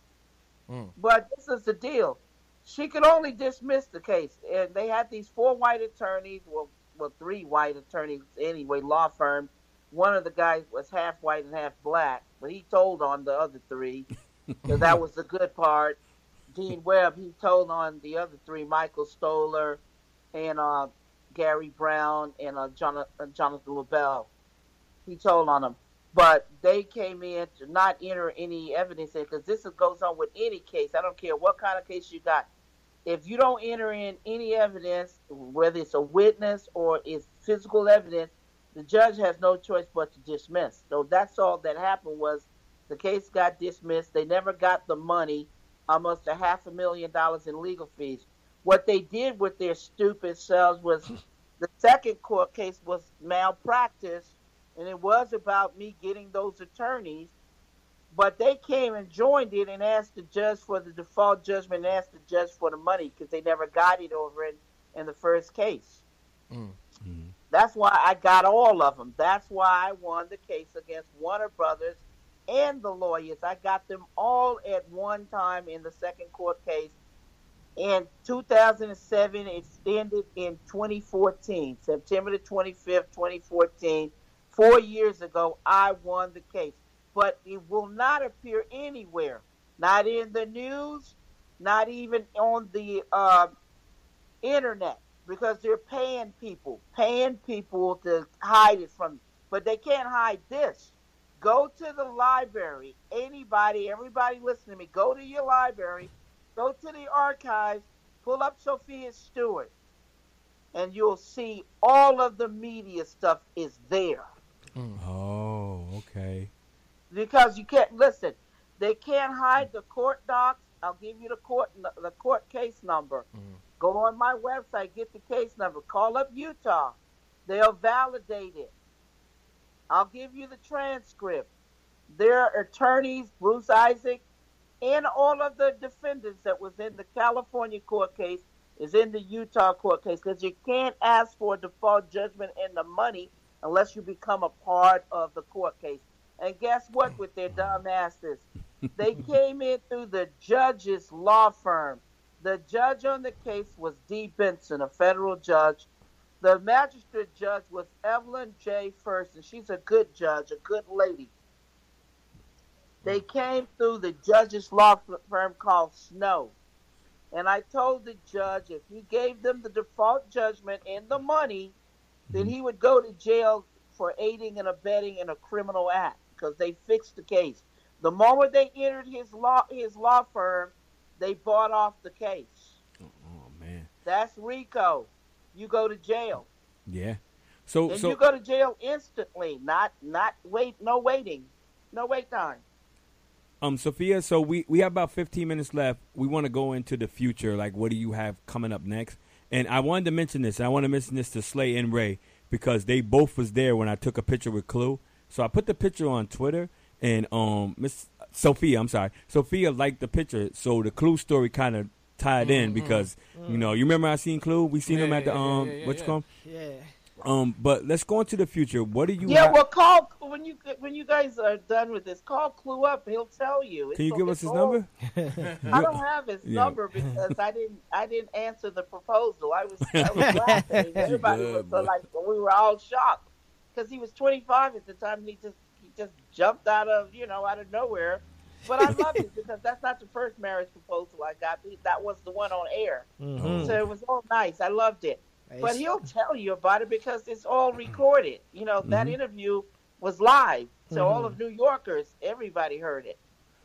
But this is the deal. She could only dismiss the case. And they had these 4 white attorneys, well 3 white attorneys anyway, law firm. One of the guys was half white and half black, but he told on the other 3. So that was the good part. Dean Webb, he told on the other 3, Michael Stoller and Gary Brown and Jonathan LaBelle. He told on them. But they came in to not enter any evidence in, because this goes on with any case. I don't care what kind of case you got. If you don't enter in any evidence, whether it's a witness or it's physical evidence, the judge has no choice but to dismiss. So that's all that happened was the case got dismissed. They never got the money, almost $500,000 in legal fees. What they did with their stupid selves was the second court case was malpractice, and it was about me getting those attorneys. But they came and joined it and asked the judge for the default judgment and asked the judge for the money because they never got it over in the first case. That's why I got all of them. That's why I won the case against Warner Brothers and the lawyers. I got them all at one time in the second court case. in 2007. It ended in 2014, September the 25th, 2014. 4 years ago, I won the case. But it will not appear anywhere, not in the news, not even on the internet, because they're paying people to hide it from you. But they can't hide this. Go to the library. Everybody listen to me. Go to your library. Go to the archives. Pull up Sophia Stewart. And you'll see all of the media stuff is there. Oh, okay. Because you can't, listen, they can't hide the court docs. I'll give you the court case number. Go on my website, get the case number. Call up Utah. They'll validate it. I'll give you the transcript. Their attorneys, Bruce Isaac, and all of the defendants that was in the California court case is in the Utah court case, because you can't ask for a default judgment and the money unless you become a part of the court case. And guess what with their dumb asses? They came in through the judge's law firm. The judge on the case was Dee Benson, a federal judge. The magistrate judge was Evelyn J. First, and she's a good judge, a good lady. They came through the judge's law firm called Snow. And I told the judge if he gave them the default judgment and the money, then he would go to jail for aiding and abetting in a criminal act, because they fixed the case. The moment they entered his law firm, they bought off the case. Oh man. That's RICO. You go to jail. Yeah. So you go to jail instantly. Not wait. No waiting. No wait time. Sophia, so we have about 15 minutes left. We want to go into the future. Like, what do you have coming up next? And I wanted to mention this. I want to mention this to Slay and Ray, because they both was there when I took a picture with Clue. So I put the picture on Twitter, and Miss Sophia liked the picture. So the Clue story kind of tied in, because you remember I seen Clue. We seen him at the what you call him? Yeah. But let's go into the future. What do you? Well, call when you guys are done with this. Call Clue up. He'll tell you. Can you give us his number? I don't have his number because I didn't answer the proposal. I was laughing. Everybody was like, we were all shocked, because he was 25 at the time, and he just jumped out of nowhere. But I love it, because that's not the first marriage proposal I got. That was the one on air. Mm-hmm. So it was all nice. I loved it. But he'll tell you about it because it's all recorded. That interview was live. So all of New Yorkers, everybody heard it.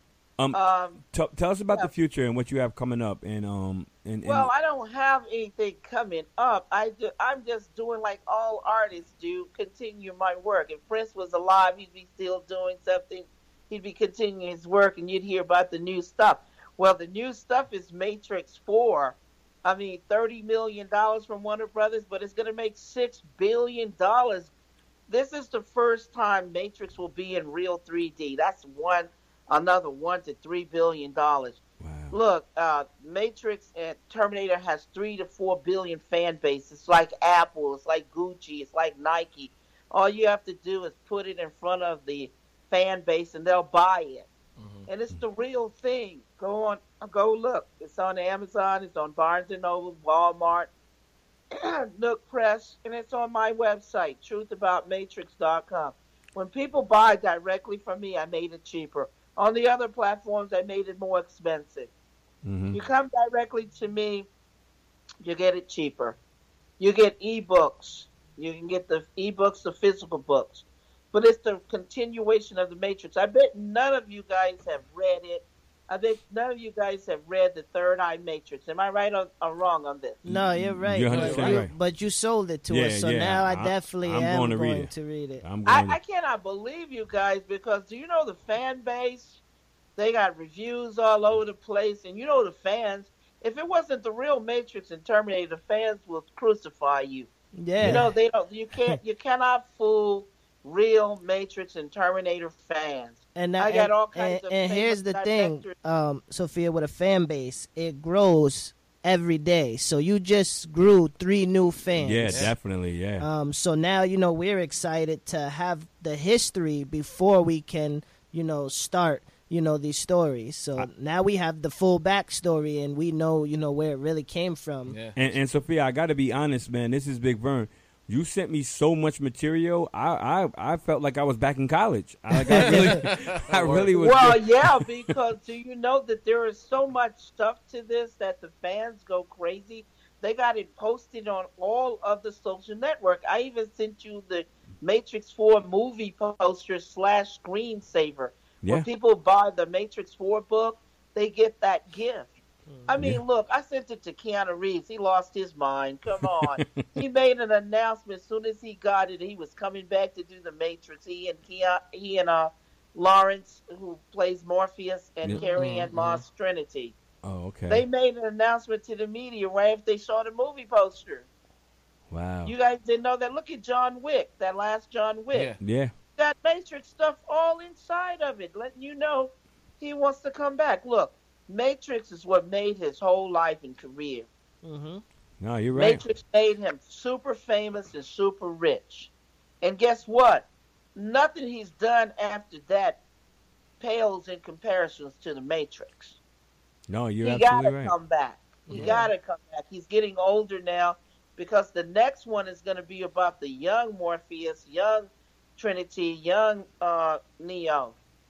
Tell us about the future and what you have coming up. Well, I don't have anything coming up. I'm just doing like all artists do, continue my work. If Prince was alive, he'd be still doing something. He'd be continuing his work, and you'd hear about the new stuff. Well, the new stuff is Matrix 4. I mean, $30 million from Warner Brothers, but it's going to make $6 billion. This is the first time Matrix will be in real 3D. That's another $1 to $3 billion. Wow. Look, Matrix and Terminator has 3 to 4 billion fan base. It's like Apple, it's like Gucci, it's like Nike. All you have to do is put it in front of the fan base, and they'll buy it. And it's the real thing. Go look. It's on Amazon. It's on Barnes & Noble, Walmart, Nook Press, and it's on my website, truthaboutmatrix.com. When people buy directly from me, I made it cheaper. On the other platforms, I made it more expensive. You come directly to me, you get it cheaper. You get ebooks. You can get the ebooks, the physical books. But it's the continuation of the Matrix. I bet none of you guys have read it. I bet none of you guys have read The Third Eye Matrix. Am I right or wrong on this? No, you're right. You're 100% right. But you sold it to us, so now I definitely am going to read it. I cannot believe you guys, because do you know the fan base? They got reviews all over the place, and you know the fans. If it wasn't the real Matrix and Terminator, the fans will crucify you. Yeah. They don't. You cannot fool real Matrix and Terminator fans. And I got all kinds of. And here's the thing, Sophia, with a fan base, it grows every day. So you just grew 3 new fans. Yeah, definitely. Yeah. So now we're excited to have the history before we can start these stories. So now we have the full backstory, and we know, where it really came from. Yeah. And Sophia, I got to be honest, man. This is Big Vern. You sent me so much material. I felt like I was back in college. I really was. Well, yeah, because do you know that there is so much stuff to this that the fans go crazy? They got it posted on all of the social network. I even sent you the Matrix 4 movie poster / screensaver. Yeah. When people buy the Matrix 4 book, they get that gift. I mean, look, I sent it to Keanu Reeves. He lost his mind. Come on. He made an announcement as soon as he got it. He was coming back to do the Matrix. He and Lawrence, who plays Morpheus, and Carrie Ann Moss Trinity. Oh, okay. They made an announcement to the media right after they saw the movie poster. Wow. You guys didn't know that? Look at John Wick, that last John Wick. Yeah. That Matrix stuff all inside of it, letting you know he wants to come back. Look. Matrix is what made his whole life and career. Mm-hmm. No, you're right. Matrix made him super famous and super rich. And guess what? Nothing he's done after that pales in comparisons to the Matrix. No, you're absolutely right. He got to come back. He got to come back. He's getting older now because the next one is going to be about the young Morpheus, young Trinity, young Neo.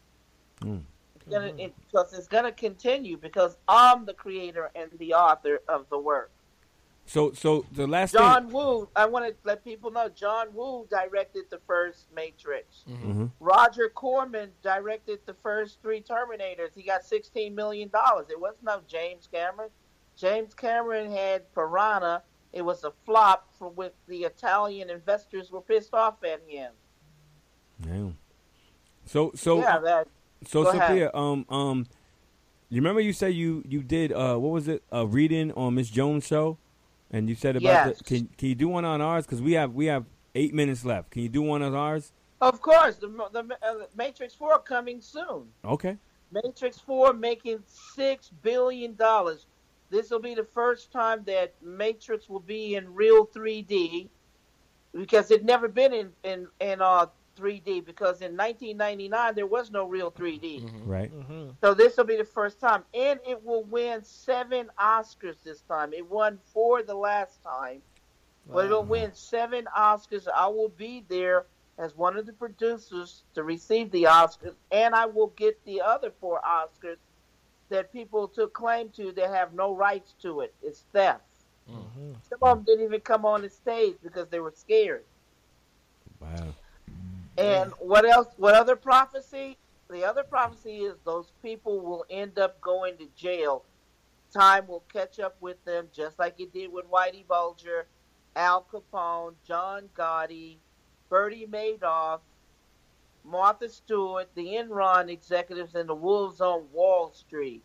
Because it's going to continue because I'm the creator and the author of the work. So the last John Woo, I want to let people know, John Woo directed the first Matrix. Mm-hmm. Roger Corman directed the first 3 Terminators. He got $16 million. It wasn't no James Cameron. James Cameron had Piranha. It was a flop for which the Italian investors were pissed off at him. Yeah. So Sophia, you remember you said you did what was it, a reading on Miss Jones' show, and you said about can you do one on ours because we have 8 minutes left. Can you do one on ours? Of course, the Matrix 4 coming soon. Okay. Matrix 4 making $6 billion. This will be the first time that Matrix will be in real 3D because it never been in 3D because in 1999 there was no real 3D. Mm-hmm. Right. Mm-hmm. So this will be the first time, and it will win 7 Oscars this time. It won 4 the last time, but it'll win 7 Oscars. I will be there as one of the producers to receive the Oscars, and I will get the other 4 Oscars that people took claim to that have no rights to it. It's theft. Mm-hmm. Some of them didn't even come on the stage because they were scared. Wow. And what else? What other prophecy? The other prophecy is those people will end up going to jail. Time will catch up with them, just like it did with Whitey Bulger, Al Capone, John Gotti, Bertie Madoff, Martha Stewart, the Enron executives, and the wolves on Wall Street.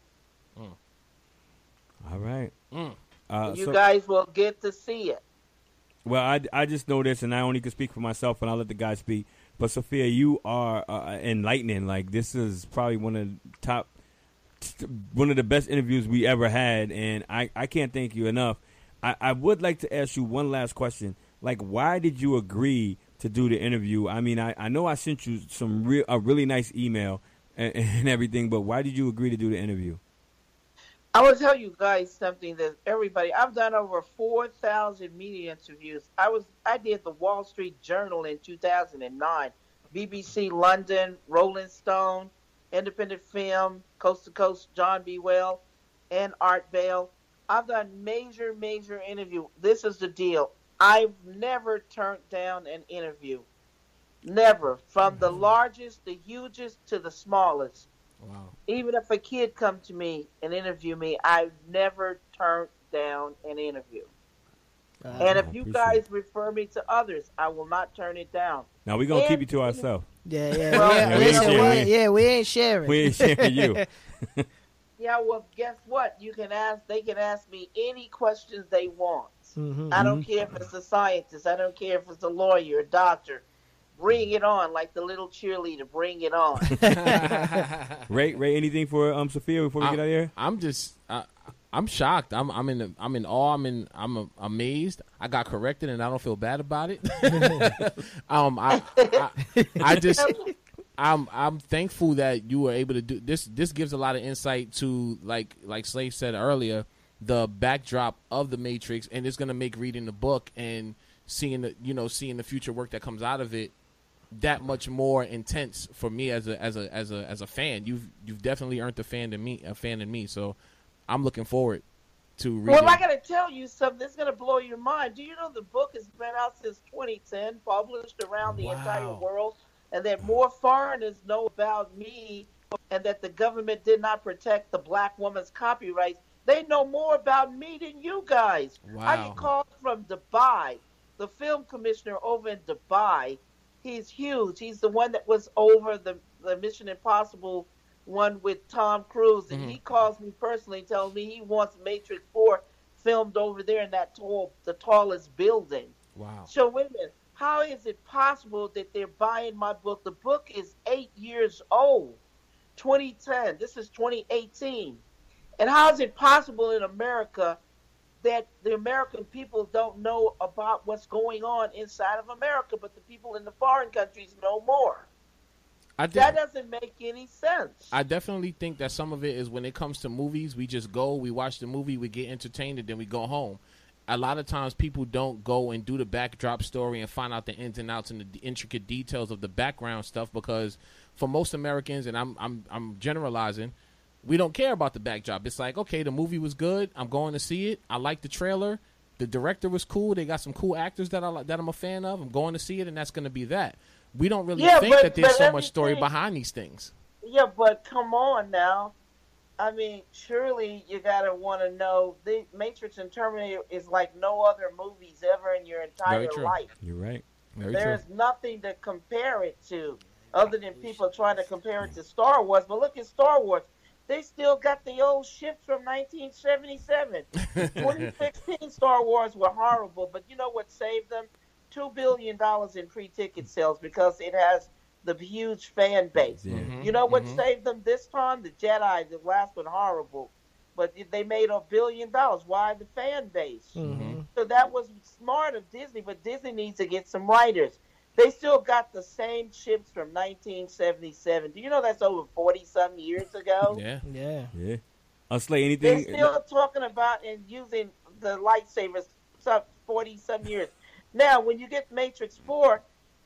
All right. You guys will get to see it. Well, I just know this, and I only can speak for myself, and I'll let the guys speak. But Sophia, you are enlightening. Like, this is probably one of the best interviews we ever had, and I can't thank you enough. I would like to ask you one last question. Like, why did you agree to do the interview? I mean, I know I sent you a really nice email and everything, but why did you agree to do the interview? I will tell you guys something that everybody. I've done over 4,000 media interviews. I did the Wall Street Journal in 2009, BBC London, Rolling Stone, Independent Film, Coast to Coast, John B. Well, and Art Bell. I've done major interview. This is the deal. I've never turned down an interview. Never. From the largest, the hugest, to the smallest. Wow. Even if a kid come to me and interview me, I've never turned down an interview. And if you guys refer me to others, I will not turn it down. Now we're going to keep you to ourselves. Yeah. We ain't sharing. We ain't sharing you. Yeah, well, guess what? They can ask me any questions they want. Mm-hmm. I don't care if it's a scientist. I don't care if it's a lawyer, a doctor. Bring it on, like the little cheerleader. Bring it on. Ray, anything for Sophia before we get out of here? I'm shocked. I'm in awe. I'm amazed. I got I'm thankful that you were able to do this. This gives a lot of insight to like Slave said earlier, the backdrop of the Matrix, and it's going to make reading the book and seeing the future work that comes out of it that much more intense for me as a fan. You've definitely earned a fan in me. So I'm looking forward to reading. Well, I got to tell you something that's going to blow your mind. Do you know the book has been out since 2010, published around the entire world, and that more foreigners know about me, and that the government did not protect the black woman's copyrights. They know more about me than you guys. Wow. I get calls from Dubai, the film commissioner over in Dubai. He's huge. He's the one that was over the Mission Impossible one with Tom Cruise. And he calls me personally, tells me he wants Matrix 4 filmed over there in the tallest building. Wow. So wait a minute. How is it possible that they're buying my book? The book is 8 years old, 2010. This is 2018. And how is it possible in America that the American people don't know about what's going on inside of America, but the people in the foreign countries know more? That doesn't make any sense. I definitely think that some of it is when it comes to movies, we just go, we watch the movie, we get entertained, and then we go home. A lot of times people don't go and do the backdrop story and find out the ins and outs and the intricate details of the background stuff, because for most Americans, and I'm generalizing, we don't care about the backdrop. It's like, okay, the movie was good. I'm going to see it. I like the trailer. The director was cool. They got some cool actors that I'm a fan of. I'm going to see it, and that's going to be that. We don't really think that there's so much story behind these things. Yeah, but come on now. I mean, surely you got to want to know. The Matrix and Terminator is like no other movies ever in your entire life. You're right. There's nothing to compare it to other than people trying to compare it to Star Wars. But look at Star Wars. They still got the old ships from 1977. 2016 Star Wars were horrible, but you know what saved them? $2 billion in pre-ticket sales because it has the huge fan base. Yeah. You know what saved them this time? The Jedi, the last one, horrible. But they made $1 billion. Why? The fan base. So that was smart of Disney, but Disney needs to get some writers. They still got the same ships from 1977. Do you know that's over 40-some years ago? Yeah. Slay, anything? They're still talking about and using the lightsabers 40-some years. Now, when you get Matrix 4,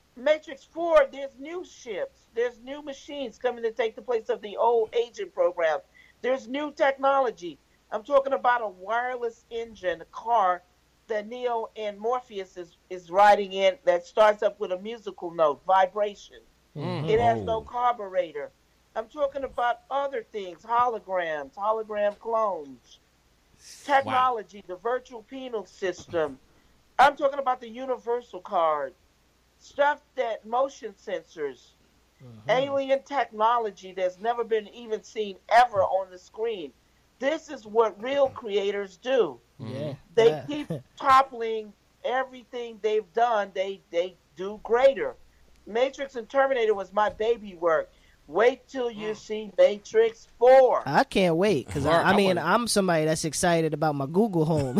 there's new ships. There's new machines coming to take the place of the old agent program. There's new technology. I'm talking about a wireless engine, a car that Neo and Morpheus is riding in that starts up with a musical note, vibration. It has no carburetor. I'm talking about other things, holograms, hologram clones, technology, the virtual penal system. I'm talking about the universal card, stuff that motion sensors, alien technology that's never been even seen ever on the screen. This is what real creators do. They keep toppling everything they've done. They do greater. Matrix and Terminator was my baby work. Wait till you see Matrix 4. I can't wait because I'm somebody that's excited about my Google Home.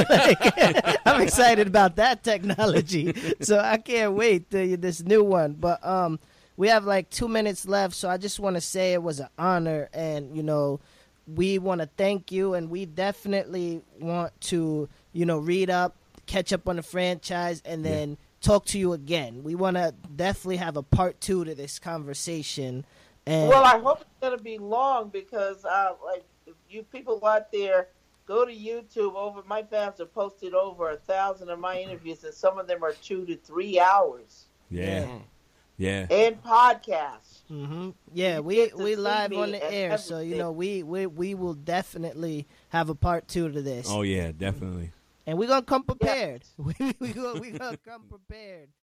I'm excited about that technology, so I can't wait this new one. But we have like 2 minutes left, so I just want to say it was an honor, and we want to thank you, and we definitely want to read up, catch up on the franchise, and then talk to you again. We want to definitely have a part 2 to this conversation. And well, I hope it's going to be long because, like, if you people out there, go to YouTube. My fans have posted over 1,000 of my interviews, and some of them are 2 to 3 hours. Yeah. And podcasts. Yeah, we live on the air, so we will definitely have a part 2 to this. Oh yeah, definitely. And we're gonna come prepared. We gonna come prepared.